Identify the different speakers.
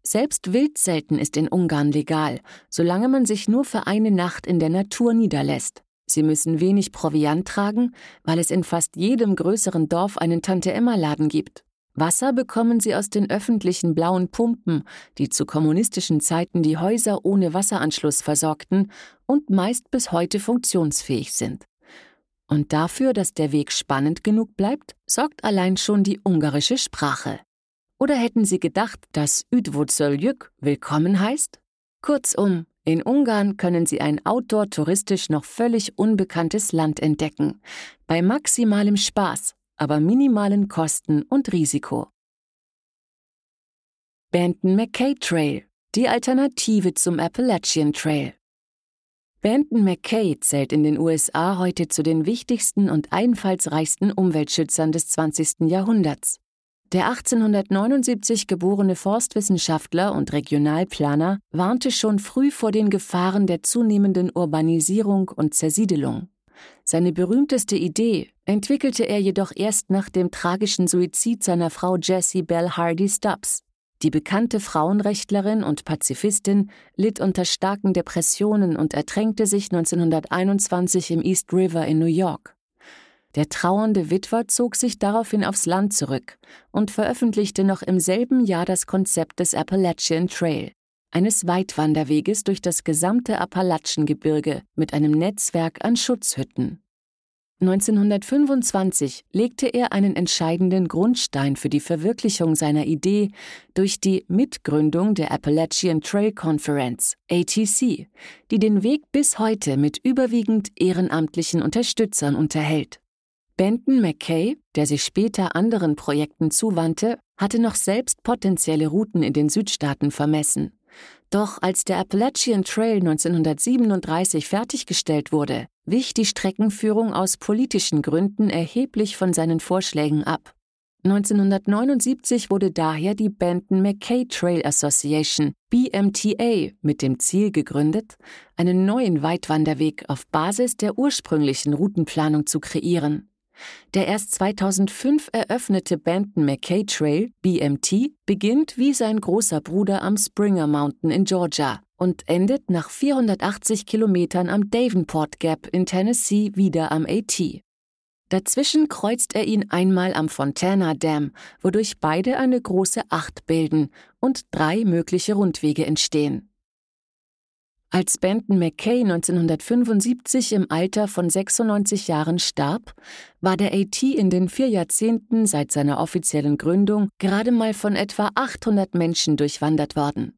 Speaker 1: Selbst Wildzelten ist in Ungarn legal, solange man sich nur für eine Nacht in der Natur niederlässt. Sie müssen wenig Proviant tragen, weil es in fast jedem größeren Dorf einen Tante-Emma-Laden gibt. Wasser bekommen sie aus den öffentlichen blauen Pumpen, die zu kommunistischen Zeiten die Häuser ohne Wasseranschluss versorgten und meist bis heute funktionsfähig sind. Und dafür, dass der Weg spannend genug bleibt, sorgt allein schon die ungarische Sprache. Oder hätten Sie gedacht, dass Üdvözöljük willkommen heißt? Kurzum, in Ungarn können Sie ein outdoor-touristisch noch völlig unbekanntes Land entdecken, bei maximalem Spaß, aber minimalen Kosten und Risiko. Benton MacKaye Trail, die Alternative zum Appalachian Trail. Benton MacKaye zählt in den USA heute zu den wichtigsten und einfallsreichsten Umweltschützern des 20. Jahrhunderts. Der 1879 geborene Forstwissenschaftler und Regionalplaner warnte schon früh vor den Gefahren der zunehmenden Urbanisierung und Zersiedelung. Seine berühmteste Idee entwickelte er jedoch erst nach dem tragischen Suizid seiner Frau Jessie Bell Hardy Stubbs. Die bekannte Frauenrechtlerin und Pazifistin litt unter starken Depressionen und ertränkte sich 1921 im East River in New York. Der trauernde Witwer zog sich daraufhin aufs Land zurück und veröffentlichte noch im selben Jahr das Konzept des Appalachian Trail, eines Weitwanderweges durch das gesamte Appalachengebirge mit einem Netzwerk an Schutzhütten. 1925 legte er einen entscheidenden Grundstein für die Verwirklichung seiner Idee durch die Mitgründung der Appalachian Trail Conference, ATC, die den Weg bis heute mit überwiegend ehrenamtlichen Unterstützern unterhält. Benton MacKaye, der sich später anderen Projekten zuwandte, hatte noch selbst potenzielle Routen in den Südstaaten vermessen. Doch als der Appalachian Trail 1937 fertiggestellt wurde, wich die Streckenführung aus politischen Gründen erheblich von seinen Vorschlägen ab. 1979 wurde daher die Benton MacKaye Trail Association, BMTA, mit dem Ziel gegründet, einen neuen Weitwanderweg auf Basis der ursprünglichen Routenplanung zu kreieren. Der erst 2005 eröffnete Benton MacKaye Trail, BMT, beginnt wie sein großer Bruder am Springer Mountain in Georgia und endet nach 480 Kilometern am Davenport Gap in Tennessee wieder am AT. Dazwischen kreuzt er ihn einmal am Fontana Dam, wodurch beide eine große Acht bilden und 3 mögliche Rundwege entstehen. Als Benton MacKaye 1975 im Alter von 96 Jahren starb, war der AT in den 4 Jahrzehnten seit seiner offiziellen Gründung gerade mal von etwa 800 Menschen durchwandert worden.